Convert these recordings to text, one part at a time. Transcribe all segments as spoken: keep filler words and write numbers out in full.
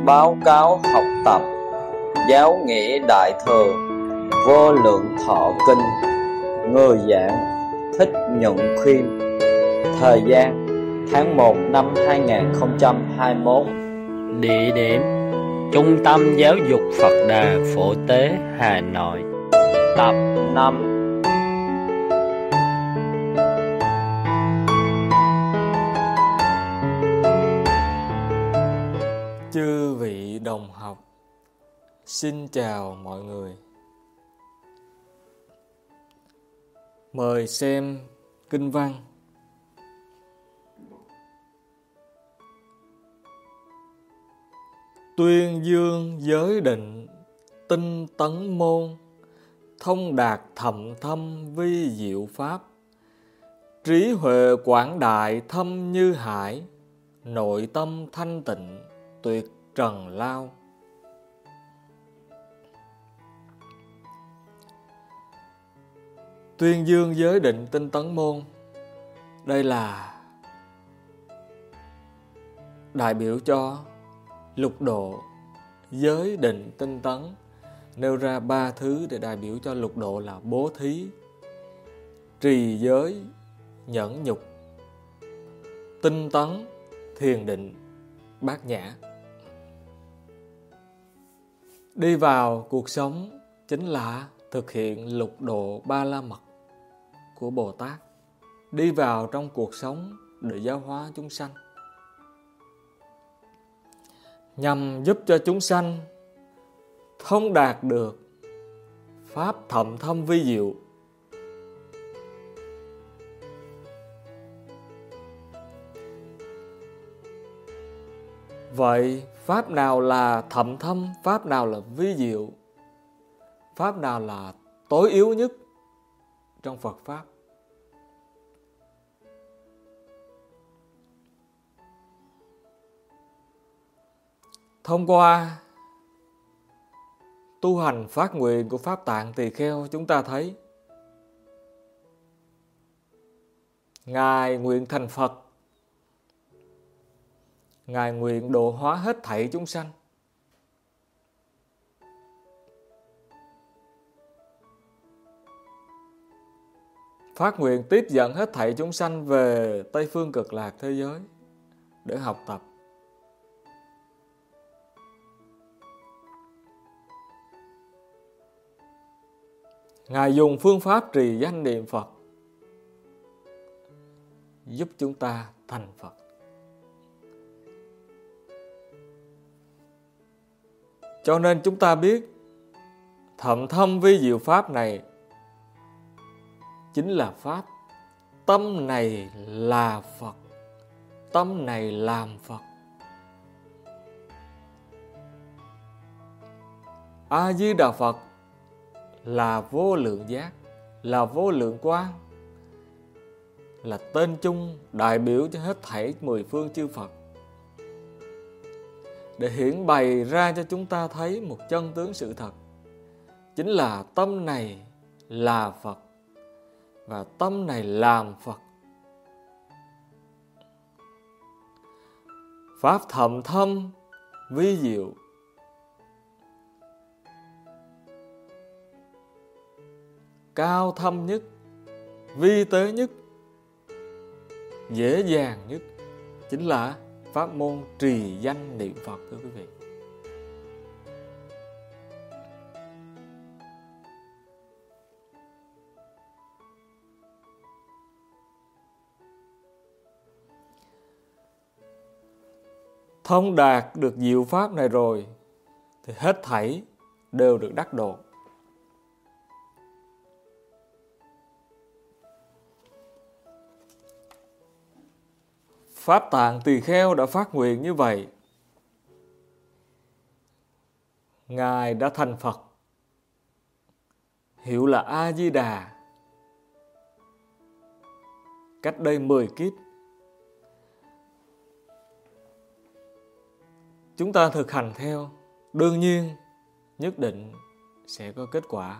báo cáo học tập giáo nghĩa đại thừa vô lượng thọ kinh. Người giảng Thích Nhuận Khuyên. Thời gian tháng một năm hai nghìn không trăm hai mươi mốt. Địa điểm Trung tâm Giáo dục Phật Đà Phổ Tế, Hà Nội. Tập năm. Chư vị đồng học, xin chào mọi người. Mời xem kinh văn. Tuyên dương giới định, tinh tấn môn, thông đạt thậm thâm vi diệu pháp. Trí huệ quảng đại thâm như hải, nội tâm thanh tịnh tuyệt trần lao. Tuyên dương giới định tinh tấn môn, đây là đại biểu cho lục độ giới định tinh tấn, nêu ra ba thứ để đại biểu cho lục độ là bố thí, trì giới, nhẫn nhục, tinh tấn, thiền định, bát nhã. Đi vào cuộc sống chính là thực hiện lục độ ba la mật của Bồ Tát, đi vào trong cuộc sống để giáo hóa chúng sanh, nhằm giúp cho chúng sanh thông đạt được pháp thậm thâm vi diệu. Vậy pháp nào là thậm thâm, pháp nào là vi diệu, pháp nào là tối yếu nhất trong Phật Pháp? Thông qua tu hành phát nguyện của Pháp Tạng Tỳ Kheo, chúng ta thấy Ngài nguyện thành Phật, Ngài nguyện độ hóa hết thảy chúng sanh. Phát nguyện tiếp dẫn hết thảy chúng sanh về Tây Phương Cực Lạc thế giới để học tập. Ngài dùng phương pháp trì danh niệm Phật giúp chúng ta thành Phật. Cho nên chúng ta biết thậm thâm vi diệu pháp này chính là pháp tâm này là Phật, tâm này làm Phật. A Di Đà Phật là vô lượng giác, là vô lượng quang, là tên chung đại biểu cho hết thảy mười phương chư Phật, để hiển bày ra cho chúng ta thấy một chân tướng sự thật, chính là tâm này là Phật và tâm này làm Phật. Pháp thậm thâm vi diệu, cao thâm nhất, vi tế nhất, dễ dàng nhất chính là pháp môn trì danh niệm Phật, thưa quý vị. Thông đạt được diệu pháp này rồi thì hết thảy đều được đắc độ. Pháp Tạng Tỳ Kheo đã phát nguyện như vậy, Ngài đã thành Phật, hiệu là A Di Đà, cách đây mười kiếp. Chúng ta thực hành theo, đương nhiên nhất định sẽ có kết quả.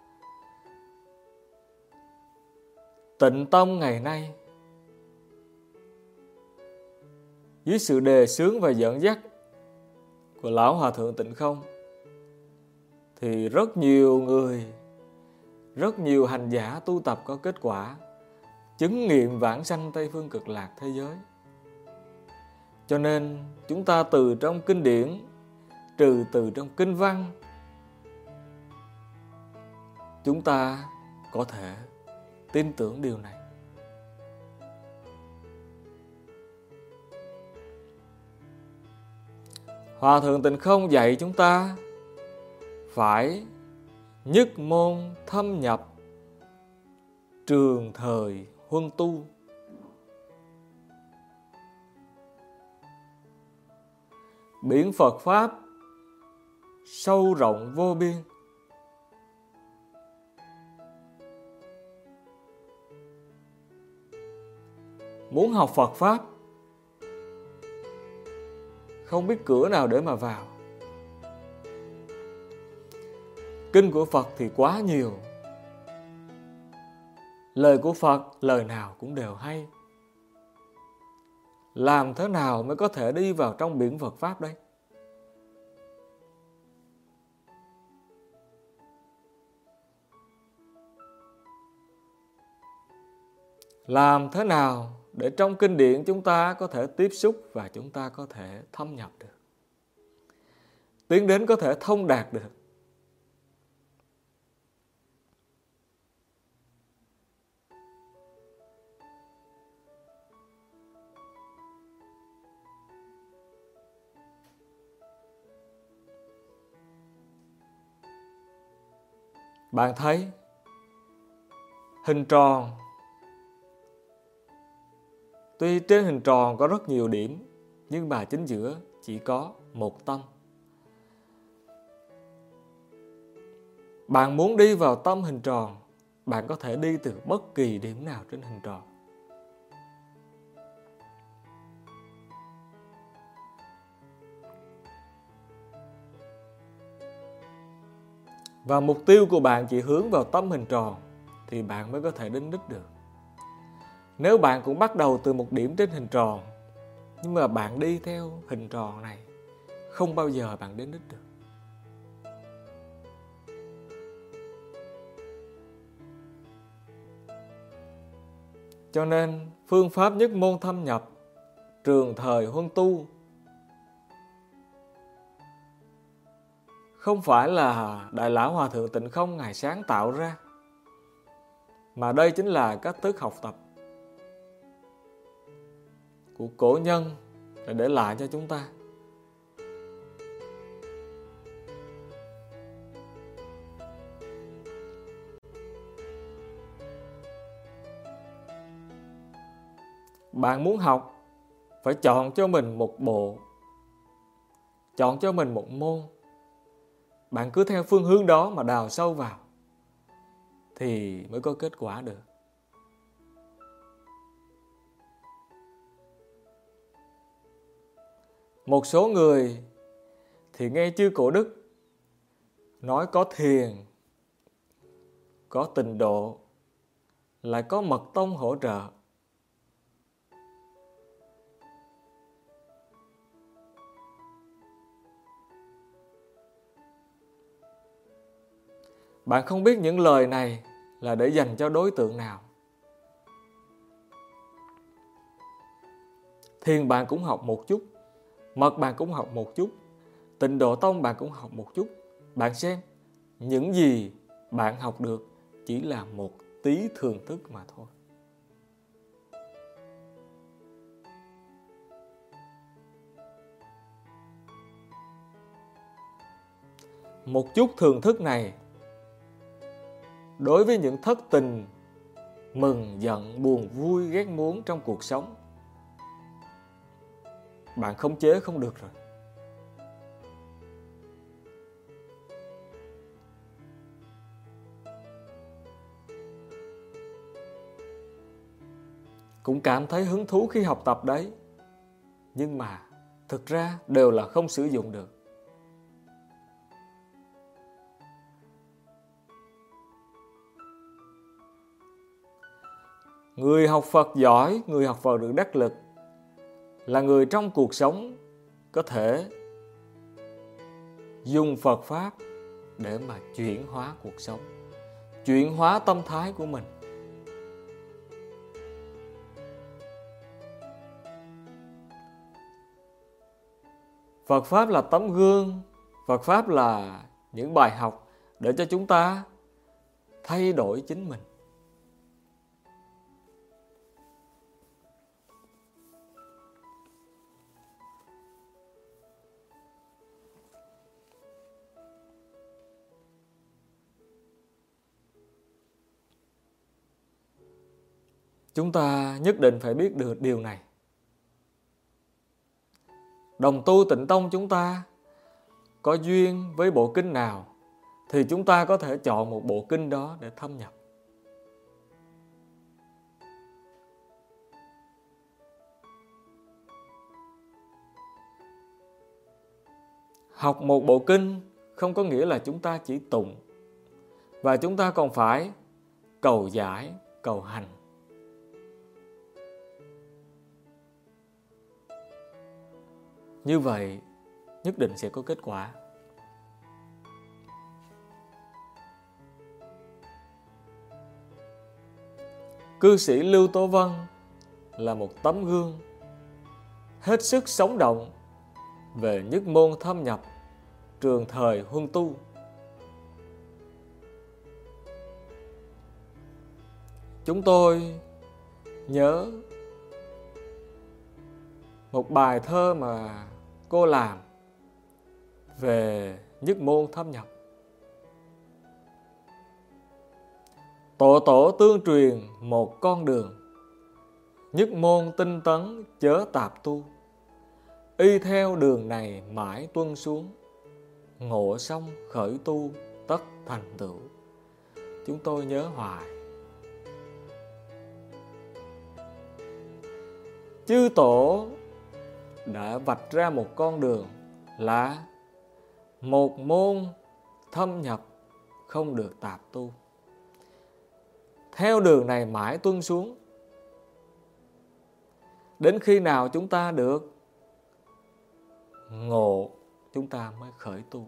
Tịnh Tông ngày nay dưới sự đề xướng và dẫn dắt của Lão Hòa Thượng Tịnh Không thì rất nhiều người, rất nhiều hành giả tu tập có kết quả chứng nghiệm vãng sanh Tây Phương Cực Lạc thế giới. Cho nên chúng ta từ trong kinh điển, trừ từ trong kinh văn, chúng ta có thể tin tưởng điều này. Hòa Thượng Tịnh Không dạy chúng ta phải nhất môn thâm nhập, trường thời huân tu. Biển Phật Pháp sâu rộng vô biên. Muốn học Phật Pháp, không biết cửa nào để mà vào. Kinh của Phật thì quá nhiều. Lời của Phật, lời nào cũng đều hay. Làm thế nào mới có thể đi vào trong biển Phật Pháp đây? Làm thế nào để trong kinh điển chúng ta có thể tiếp xúc và chúng ta có thể thâm nhập được, tiến đến có thể thông đạt được? Bạn thấy hình tròn, tuy trên hình tròn có rất nhiều điểm, nhưng mà chính giữa chỉ có một tâm. Bạn muốn đi vào tâm hình tròn, bạn có thể đi từ bất kỳ điểm nào trên hình tròn. Và mục tiêu của bạn chỉ hướng vào tâm hình tròn thì bạn mới có thể đến đích được. Nếu bạn cũng bắt đầu từ một điểm trên hình tròn, nhưng mà bạn đi theo hình tròn này, không bao giờ bạn đến đích được. Cho nên phương pháp nhất môn thâm nhập, trường thời huân tu, không phải là Đại Lão Hòa Thượng Tịnh Không Ngài sáng tạo ra, mà đây chính là cách thức học tập của cổ nhân để để lại cho chúng ta. Bạn muốn học, phải chọn cho mình một bộ, chọn cho mình một môn. Bạn cứ theo phương hướng đó mà đào sâu vào thì mới có kết quả được. Một số người thì nghe chư Cổ Đức nói có thiền, có tịnh độ, lại có mật tông hỗ trợ. Bạn không biết những lời này là để dành cho đối tượng nào. Thiền bạn cũng học một chút, mật bạn cũng học một chút, tịnh độ tông bạn cũng học một chút. Bạn xem, những gì bạn học được chỉ là một tí thường thức mà thôi. Một chút thường thức này, đối với những thất tình, mừng, giận, buồn, vui, ghét muốn trong cuộc sống, bạn khống chế không được rồi. Cũng cảm thấy hứng thú khi học tập đấy, nhưng mà thực ra đều là không sử dụng được. Người học Phật giỏi, người học Phật được đắc lực là người trong cuộc sống có thể dùng Phật Pháp để mà chuyển hóa cuộc sống, chuyển hóa tâm thái của mình. Phật Pháp là tấm gương, Phật Pháp là những bài học để cho chúng ta thay đổi chính mình. Chúng ta nhất định phải biết được điều này. Đồng tu Tịnh Tông chúng ta có duyên với bộ kinh nào thì chúng ta có thể chọn một bộ kinh đó để thâm nhập. Học một bộ kinh không có nghĩa là chúng ta chỉ tụng, và chúng ta còn phải cầu giải, cầu hành. Như vậy nhất định sẽ có kết quả. Cư sĩ Lưu Tố Vân là một tấm gương hết sức sống động về nhất môn thâm nhập trường thời Huân Tu. Chúng tôi nhớ một bài thơ mà cô làm về nhất môn thâm nhập. Tổ tổ tương truyền một con đường, nhất môn tinh tấn chớ tạp tu. Y theo đường này mãi tuân xuống, ngộ xong khởi tu tất thành tựu. Chúng tôi nhớ hoài. Chư tổ đã vạch ra một con đường là một môn thâm nhập không được tạp tu. Theo đường này mãi tuân xuống, đến khi nào chúng ta được ngộ chúng ta mới khởi tu.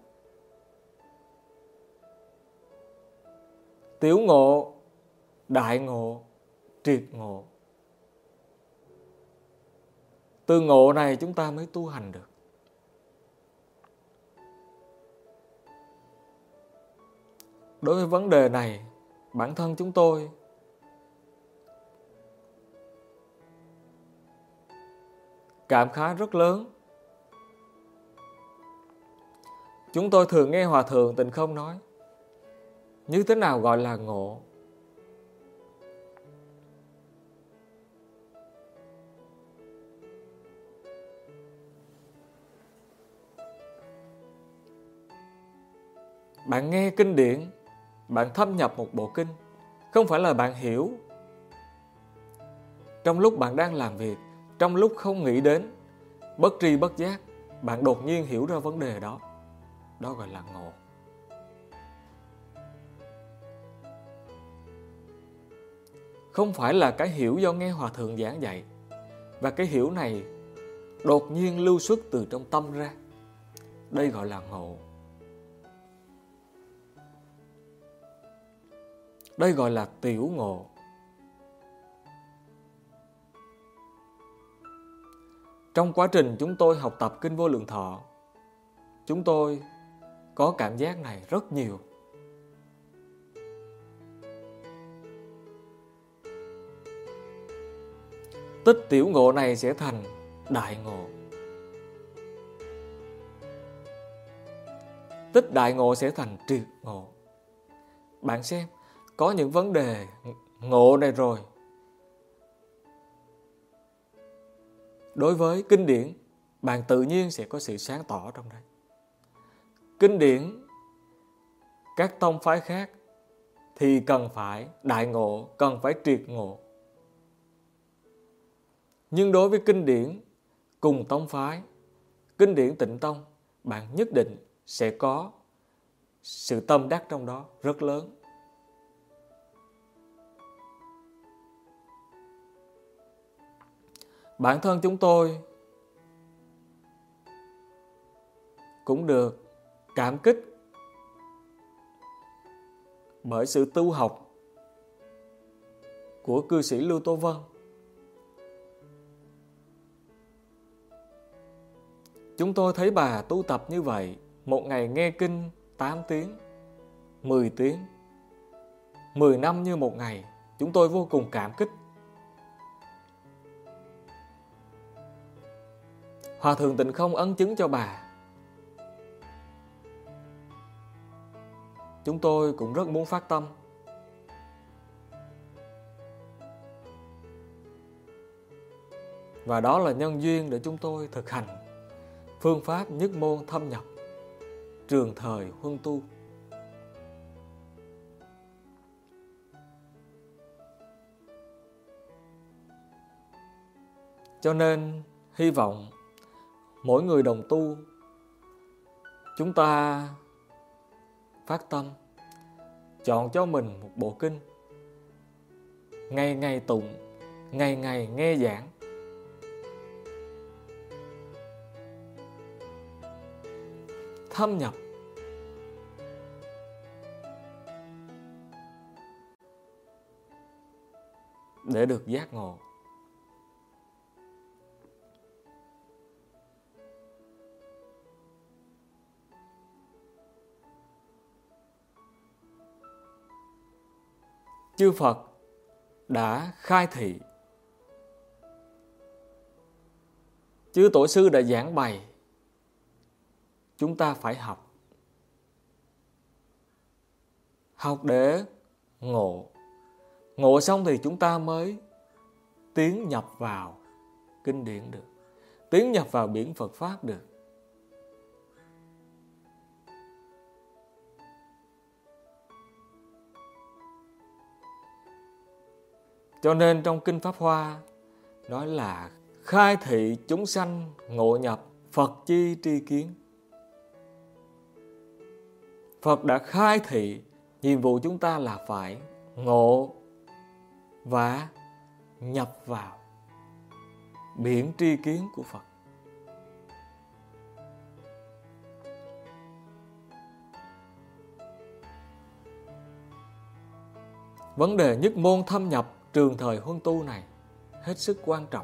Tiểu ngộ, đại ngộ, triệt ngộ. Từ ngộ này chúng ta mới tu hành được. Đối với vấn đề này, bản thân chúng tôi cảm khái rất lớn. Chúng tôi thường nghe Hòa Thượng Tịnh Không nói, như thế nào gọi là ngộ? Bạn nghe kinh điển, bạn thâm nhập một bộ kinh, không phải là bạn hiểu. Trong lúc bạn đang làm việc, trong lúc không nghĩ đến, bất tri bất giác, bạn đột nhiên hiểu ra vấn đề đó. Đó gọi là ngộ. Không phải là cái hiểu do nghe Hòa Thượng giảng dạy, và cái hiểu này đột nhiên lưu xuất từ trong tâm ra. Đây gọi là ngộ. Đây gọi là tiểu ngộ. Trong quá trình chúng tôi học tập Kinh Vô Lượng Thọ, chúng tôi có cảm giác này rất nhiều. Tích tiểu ngộ này sẽ thành đại ngộ. Tích đại ngộ sẽ thành triệt ngộ. Bạn xem, có những vấn đề ngộ này rồi, đối với kinh điển, bạn tự nhiên sẽ có sự sáng tỏ trong đây. Kinh điển các tông phái khác thì cần phải đại ngộ, cần phải triệt ngộ. Nhưng đối với kinh điển cùng tông phái, kinh điển Tịnh Tông, bạn nhất định sẽ có sự tâm đắc trong đó rất lớn. Bản thân chúng tôi cũng được cảm kích bởi sự tu học của cư sĩ Lưu Tô Vân. Chúng tôi thấy bà tu tập như vậy, một ngày nghe kinh tám tiếng, mười tiếng, mười năm như một ngày. Chúng tôi vô cùng cảm kích. Hòa thượng Tịnh Không ấn chứng cho bà. Chúng tôi cũng rất muốn phát tâm. Và đó là nhân duyên để chúng tôi thực hành phương pháp nhất môn thâm nhập trường thời huân tu. Cho nên hy vọng mỗi người đồng tu chúng ta phát tâm chọn cho mình một bộ kinh, ngày ngày tụng, ngày ngày nghe giảng. Thâm nhập để được giác ngộ. Chư Phật đã khai thị, chư tổ sư đã giảng bày, chúng ta phải học. Học để ngộ. Ngộ xong thì chúng ta mới tiến nhập vào kinh điển được, tiến nhập vào biển Phật Pháp được. Cho nên trong Kinh Pháp Hoa nói là khai thị chúng sanh ngộ nhập, Phật chi tri kiến. Phật đã khai thị, nhiệm vụ chúng ta là phải ngộ và nhập vào biển tri kiến của Phật. Vấn đề nhất môn thâm nhập trường thời huân tu này hết sức quan trọng.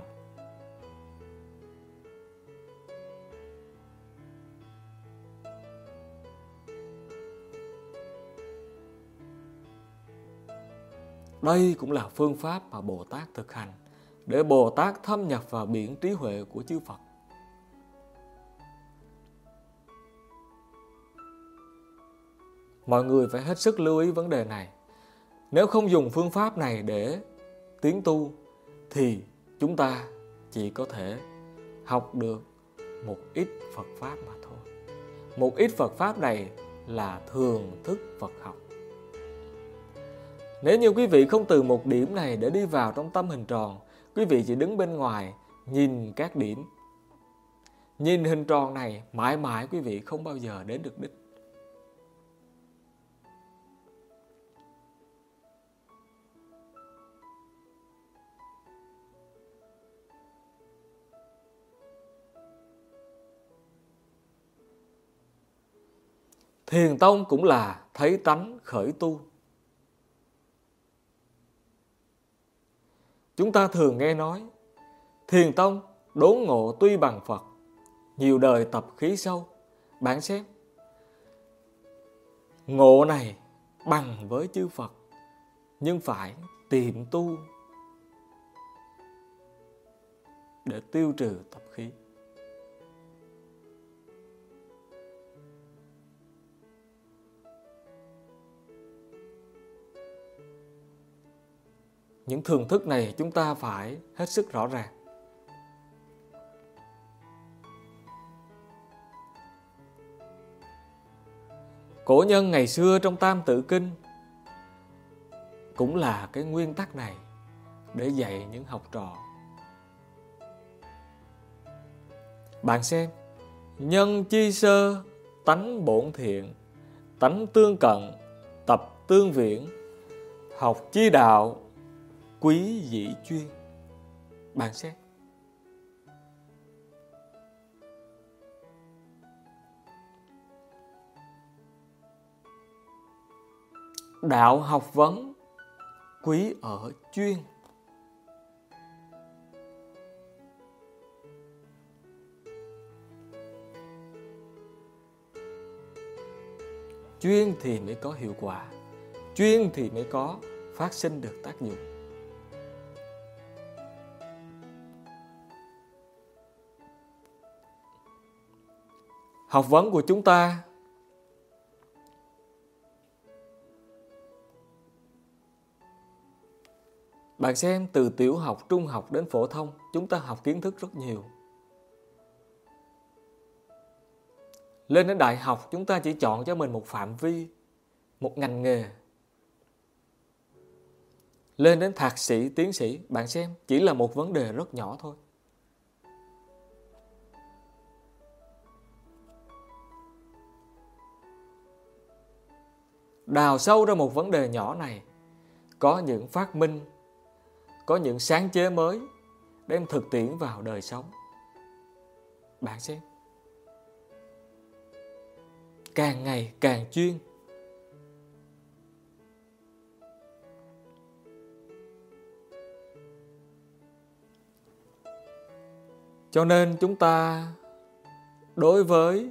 Đây cũng là phương pháp mà Bồ Tát thực hành để Bồ Tát thâm nhập vào biển trí huệ của chư Phật. Mọi người phải hết sức lưu ý vấn đề này. Nếu không dùng phương pháp này để tiến tu thì chúng ta chỉ có thể học được một ít Phật Pháp mà thôi. Một ít Phật Pháp này là thường thức Phật học. Nếu như quý vị không từ một điểm này để đi vào trong tâm hình tròn, quý vị chỉ đứng bên ngoài nhìn các điểm, nhìn hình tròn này, mãi mãi quý vị không bao giờ đến được đích. Thiền tông cũng là thấy tánh khởi tu. Chúng ta thường nghe nói thiền tông đốn ngộ tuy bằng Phật, nhiều đời tập khí sâu. Bạn xem, ngộ này bằng với chư Phật, nhưng phải tiệm tu để tiêu trừ tập khí. Những thường thức này chúng ta phải hết sức rõ ràng. Cổ nhân ngày xưa trong Tam Tự Kinh cũng là cái nguyên tắc này để dạy những học trò. Bạn xem, nhân chi sơ, tánh bổn thiện, tánh tương cận, tập tương viễn, học chi đạo, quý dĩ chuyên. Bạn xem, đạo học vấn quý ở chuyên. Chuyên thì mới có hiệu quả, chuyên thì mới có phát sinh được tác dụng. Học vấn của chúng ta bạn xem, từ tiểu học, trung học đến phổ thông, chúng ta học kiến thức rất nhiều. Lên đến đại học, chúng ta chỉ chọn cho mình một phạm vi, một ngành nghề. Lên đến thạc sĩ, tiến sĩ, bạn xem, chỉ là một vấn đề rất nhỏ thôi. Đào sâu ra một vấn đề nhỏ này, có những phát minh, có những sáng chế mới, đem thực tiễn vào đời sống. Bạn xem, càng ngày càng chuyên. Cho nên chúng ta đối với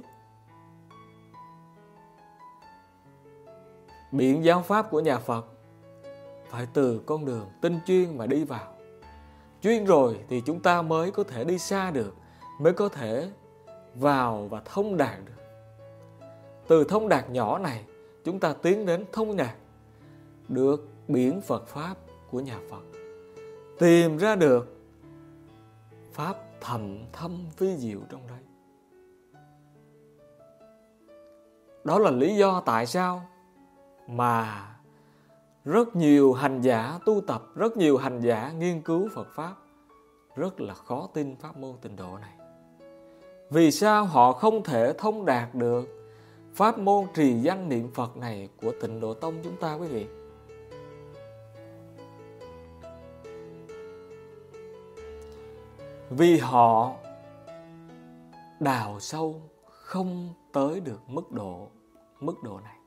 biển giáo pháp của nhà Phật phải từ con đường tinh chuyên mà đi vào. Chuyên rồi thì chúng ta mới có thể đi xa được, mới có thể vào và thông đạt được. Từ thông đạt nhỏ này, chúng ta tiến đến thông đạt được biển Phật Pháp của nhà Phật. Tìm ra được Pháp thầm thâm vi diệu trong đây. Đó là lý do tại sao mà rất nhiều hành giả tu tập, rất nhiều hành giả nghiên cứu Phật Pháp rất là khó tin pháp môn tịnh độ này. Vì sao họ không thể thông đạt được pháp môn trì danh niệm Phật này của Tịnh Độ Tông chúng ta quý vị? Vì họ đào sâu không tới được mức độ mức độ này.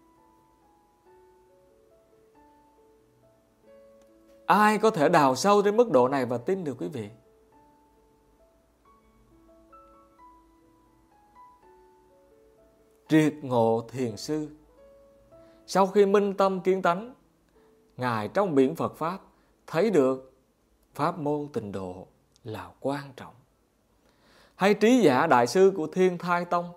Ai có thể đào sâu đến mức độ này và tin được quý vị? Triệt Ngộ Thiền Sư sau khi minh tâm kiến tánh, Ngài trong biển Phật Pháp thấy được pháp môn tịnh độ là quan trọng. Hay Trí Giả Đại Sư của Thiên Thai Tông,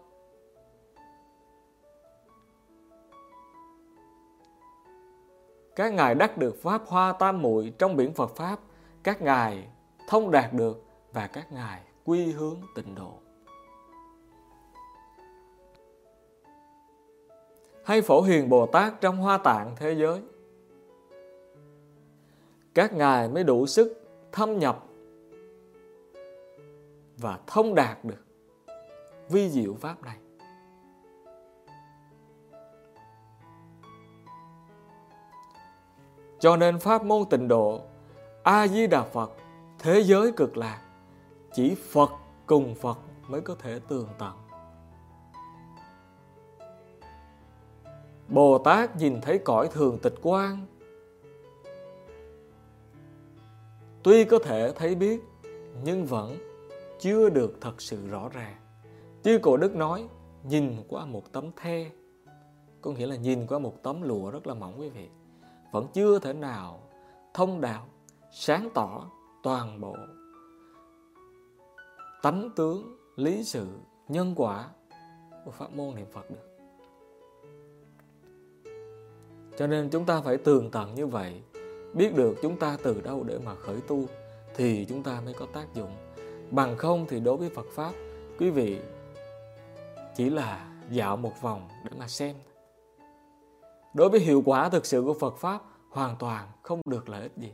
các ngài đắc được pháp hoa tam muội trong biển Phật Pháp, các ngài thông đạt được và các ngài quy hướng tịnh độ. Hay Phổ Hiền Bồ Tát trong Hoa Tạng thế giới, các ngài mới đủ sức thâm nhập và thông đạt được vi diệu pháp này. Cho nên pháp môn tịnh độ A Di Đà Phật, thế giới cực lạc, chỉ Phật cùng Phật mới có thể tường tận. Bồ Tát nhìn thấy cõi thường tịch quang, tuy có thể thấy biết nhưng vẫn chưa được thật sự rõ ràng. Chư Cổ Đức nói nhìn qua một tấm the, có nghĩa là nhìn qua một tấm lụa rất là mỏng quý vị, vẫn chưa thể nào thông đạo, sáng tỏ toàn bộ tánh tướng, lý sự, nhân quả của pháp môn niệm Phật được. Cho nên chúng ta phải tường tận như vậy, biết được chúng ta từ đâu để mà khởi tu thì chúng ta mới có tác dụng. Bằng không thì đối với Phật Pháp, quý vị chỉ là dạo một vòng để mà xem. Đối với hiệu quả thực sự của Phật Pháp, hoàn toàn không được lợi ích gì.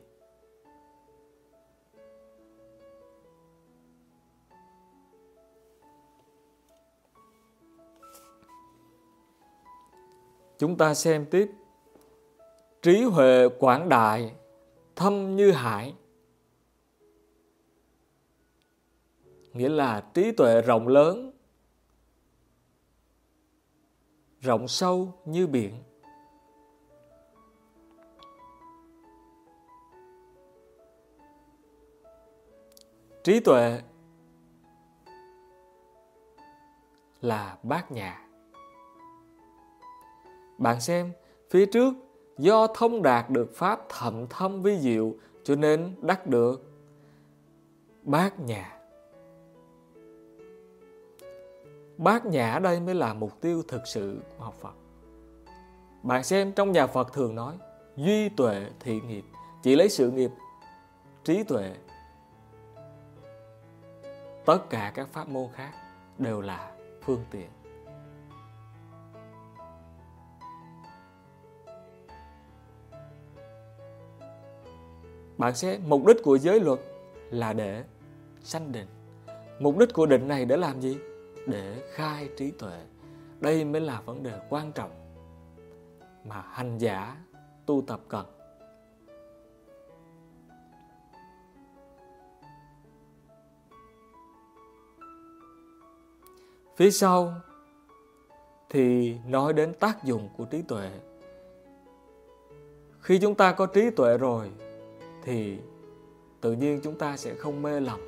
Chúng ta xem tiếp. Trí huệ quảng đại, thâm như hải, nghĩa là trí tuệ rộng lớn, rộng sâu như biển. Trí tuệ là bát nhã. Bạn xem, phía trước do thông đạt được pháp thậm thâm vi diệu cho nên đắc được bát nhã. Bát nhã đây mới là mục tiêu thực sự của học Phật. Bạn xem, trong nhà Phật thường nói duy tuệ thị nghiệp, chỉ lấy sự nghiệp trí tuệ. Tất cả các pháp môn khác đều là phương tiện. Bạn xem, mục đích của giới luật là để sanh định. Mục đích của định này để làm gì? Để khai trí tuệ. Đây mới là vấn đề quan trọng mà hành giả tu tập cần. Phía sau thì nói đến tác dụng của trí tuệ. Khi chúng ta có trí tuệ rồi thì tự nhiên chúng ta sẽ không mê lầm.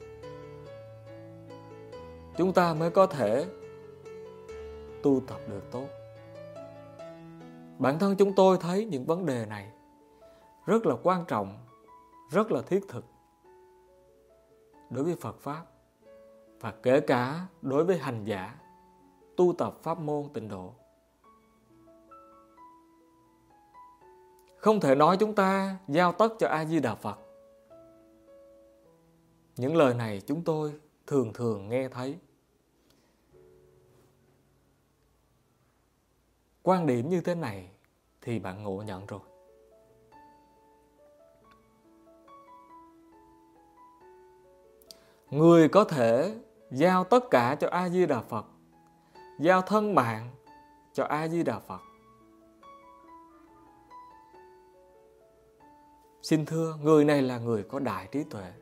Chúng ta mới có thể tu tập được tốt. Bản thân chúng tôi thấy những vấn đề này rất là quan trọng, rất là thiết thực đối với Phật Pháp và kể cả đối với hành giả tu tập pháp môn tịnh độ. Không thể nói chúng ta giao tất cho A Di Đà Phật. Những lời này chúng tôi thường thường nghe thấy. Quan điểm như thế này thì bạn ngộ nhận rồi. Người có thể giao tất cả cho A Di Đà Phật, giao thân mạng cho A Di Đà Phật. Xin thưa, người này là người có đại trí tuệ.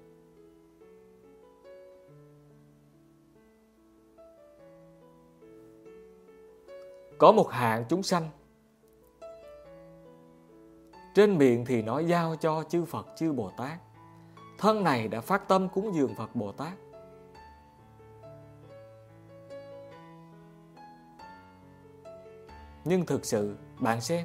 Có một hạng chúng sanh, trên miệng thì nói giao cho chư Phật, chư Bồ Tát. Thân này đã phát tâm cúng dường Phật Bồ Tát. Nhưng thực sự, bạn xem,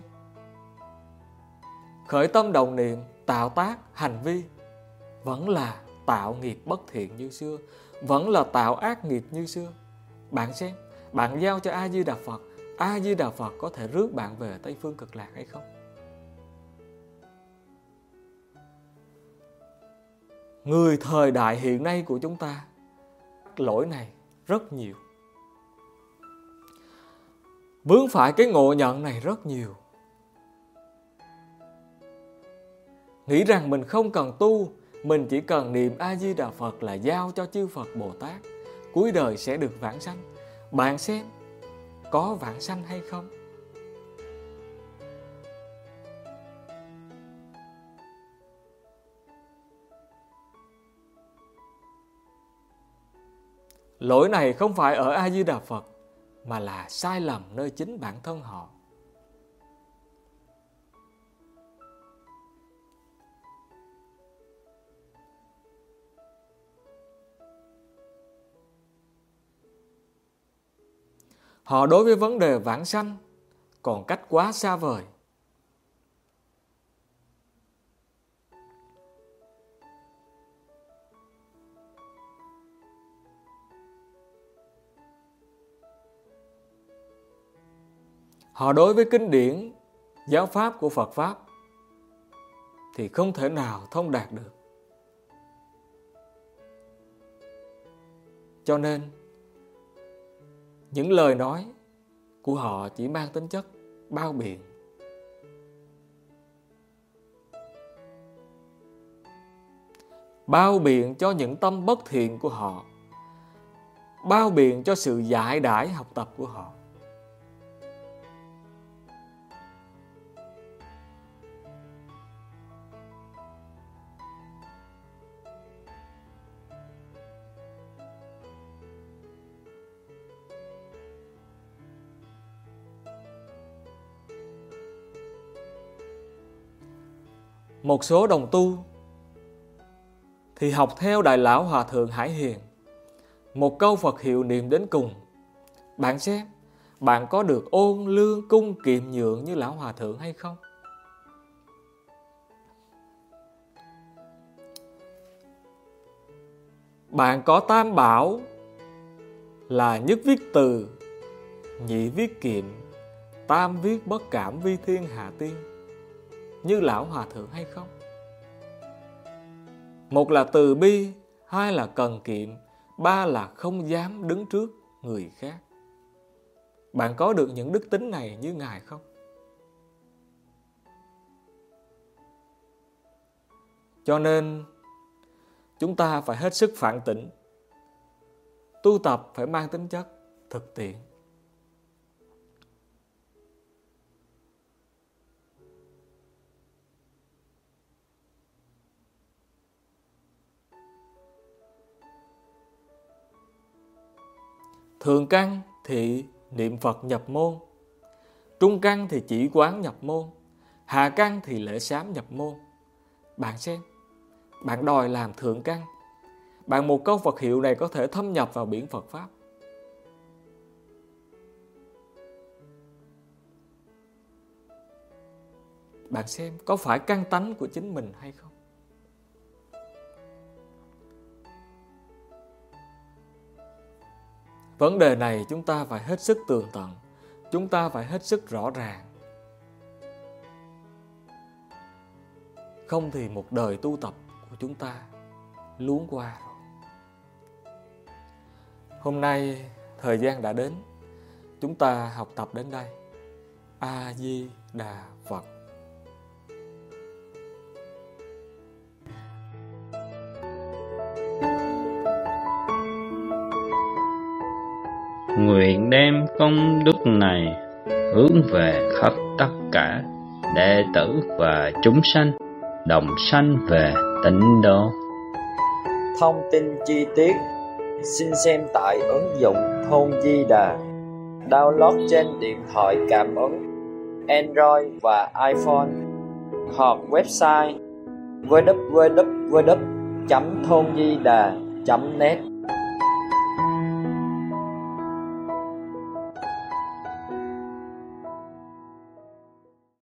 khởi tâm đồng niệm, tạo tác, hành vi vẫn là tạo nghiệp bất thiện như xưa, vẫn là tạo ác nghiệp như xưa. Bạn xem, bạn giao cho A Di Đà Phật, A Di Đà Phật có thể rước bạn về Tây Phương Cực Lạc hay không? Người thời đại hiện nay của chúng ta, lỗi này rất nhiều. Vướng phải cái ngộ nhận này rất nhiều. Nghĩ rằng mình không cần tu, mình chỉ cần niệm A Di Đà Phật là giao cho chư Phật Bồ Tát, cuối đời sẽ được vãng sanh. Bạn xem, có vãng sanh hay không? Lỗi này không phải ở A Di Đà Phật, mà là sai lầm nơi chính bản thân họ. Họ đối với vấn đề vãng sanh còn cách quá xa vời. Họ đối với kinh điển, giáo pháp của Phật Pháp thì không thể nào thông đạt được. Cho nên, những lời nói của họ chỉ mang tính chất bao biện. Bao biện cho những tâm bất thiện của họ, bao biện cho sự dại đãi học tập của họ. Một số đồng tu thì học theo Đại Lão Hòa Thượng Hải Hiền, một câu Phật hiệu niệm đến cùng. Bạn xem, bạn có được ôn lương cung kiệm nhượng như Lão Hòa Thượng hay không? Bạn có tam bảo là nhất viết từ, nhị viết kiệm, tam viết bất cảm vi thiên hạ tiên như Lão Hòa Thượng hay không? Một là từ bi, hai là cần kiệm, ba là không dám đứng trước người khác. Bạn có được những đức tính này như Ngài không? Cho nên chúng ta phải hết sức phản tỉnh. Tu tập phải mang tính chất thực tiễn. Thượng căn thì niệm Phật nhập môn, trung căn thì chỉ quán nhập môn, hạ căn thì lễ sám nhập môn. Bạn xem, bạn đòi làm thượng căn, bạn một câu Phật hiệu này có thể thâm nhập vào biển Phật Pháp. Bạn xem có phải căn tánh của chính mình hay không? Vấn đề này chúng ta phải hết sức tường tận, chúng ta phải hết sức rõ ràng. Không thì một đời tu tập của chúng ta luống qua rồi. Hôm nay thời gian đã đến, chúng ta học tập đến đây. A Di Đà Phật. Nguyện đem công đức này hướng về khắp tất cả đệ tử và chúng sanh, đồng sanh về tịnh độ. Thông tin chi tiết xin xem tại ứng dụng Thôn Di Đà, download trên điện thoại cảm ứng Android và iPhone, hoặc website w w w chấm thôn di đà chấm net.